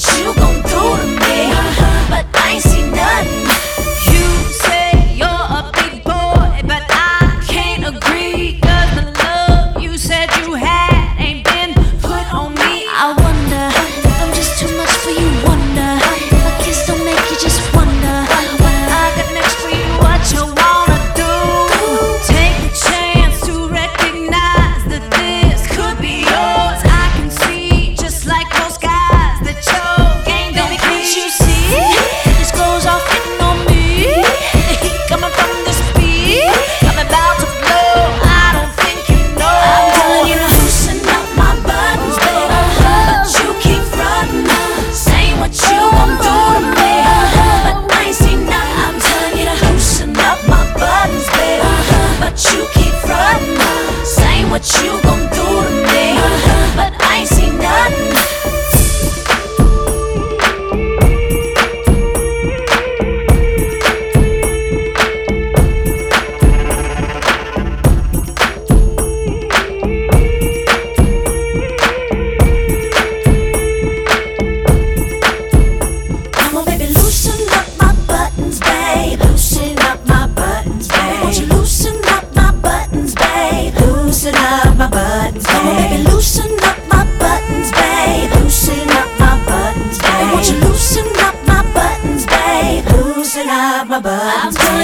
you gon' do to me? But I ain't seen nothing. You say you're a big boy, but I can't agree. 'Cause the love you said you had ain't been put on me. I wonder if I'm just too much for you. Wonder if a kiss don't make you just wonder what I got next for you. What you wanna do? Take a chance to recognize that this could be yours. I can see just like those guys that your game don't be. Can't you see? This goes off hitting on me. The heat coming from this beat. I'm about to blow. I don't think you know. I'm telling you to loosen up my buttons, baby, but you keep frontin', saying what you gon' do to me, but I ain't seen nothing. I'm telling you to loosen up my buttons, baby, but you keep frontin', saying what you gon' do to me, but I ain't seen nothing. Come on, baby, loosen up my buttons, babe. Loosen up my buttons, babe. Won't you loosen up my buttons, babe? Loosen up my buttons, babe. Come on, baby, loosen up my buttons, babe. Loosen up my buttons, babe. Won't you loosen up my buttons, babe? Loosen up my buttons, babe.